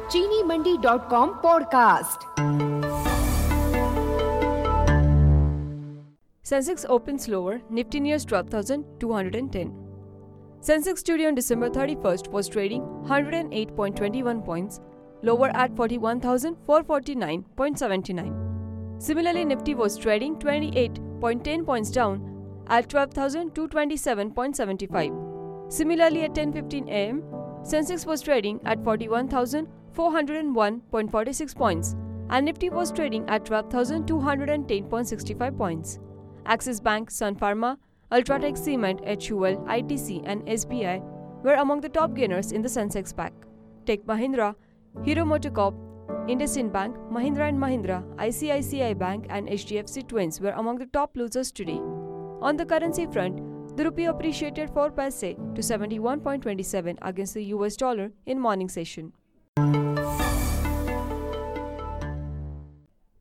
चीनीमंडी.com podcast. Sensex opens lower, Nifty nears 12,210. Sensex today on December 31st was trading 108.21 points, lower at 41,449.79. Similarly, Nifty was trading 28.10 points down at 12,227.75. Similarly, at 10:15 am, Sensex was trading at 41,401.46 points and Nifty was trading at 12,210.65 points. Axis Bank, Sun Pharma, Ultratech Cement, HUL, ITC and SBI were among the top gainers in the Sensex pack. Tech Mahindra, Hero MotoCorp, IndusInd Bank, Mahindra and Mahindra, ICICI Bank and HDFC Twins were among the top losers today. On the currency front, the rupee appreciated 4 paise to 71.27 against the US dollar in morning session.